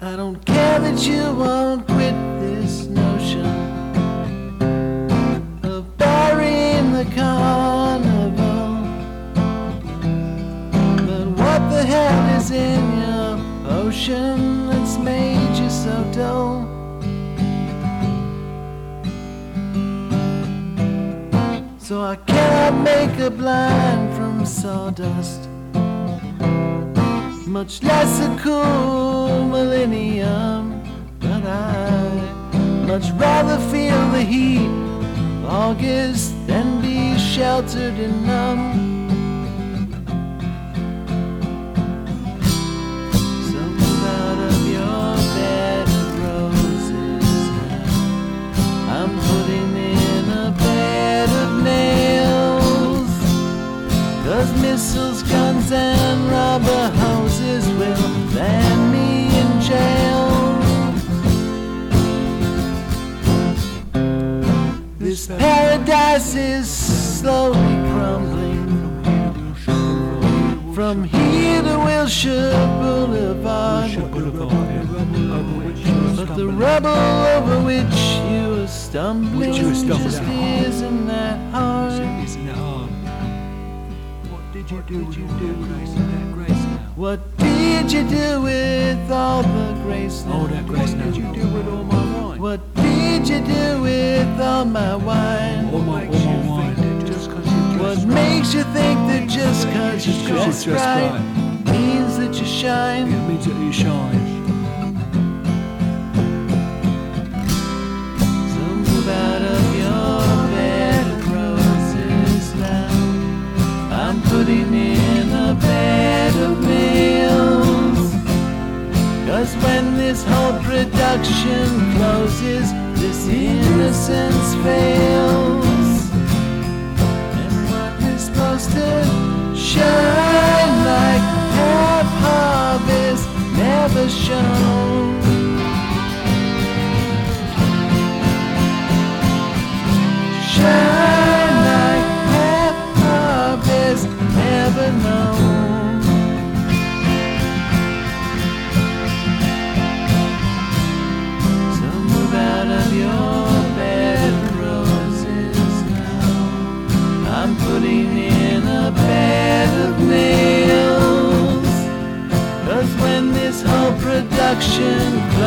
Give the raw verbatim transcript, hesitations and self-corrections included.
I don't care that you won't quit this notion of burying the carnival. But what the hell is in your potion that's made you so dull? So I cannot make a blind from sawdust, much less a cool millennium. But I'd much rather feel the heat of August than be sheltered and numb. So move out of your bed of roses now. I'm putting in a bed of nails, 'cause missiles, guns and rubber hoses will land me in jail. This paradise is slowly crumbling. From here to Wilshire Boulevard, but the rubble over which you are stumbling just isn't that hard. What did you do, Grace? Grace now? What did you do with all the grace now? Oh, that Grace now. What did you do with all my wine? What did you do with all my wine? All my, all my wine. Just 'cause you dress What right. makes you think that just 'cause you Just 'cause you dress dress right right means that you shine? It means that you shine. So move out of your bed of roses now. I'm putting in a bed of nails, 'cause when this whole production closes, this innocence fails. And what is supposed to shine like half harvest never shone. Shine like half harvest never known. So move out of your bed of roses now. I'm putting in a bed of nails, 'cause when this whole production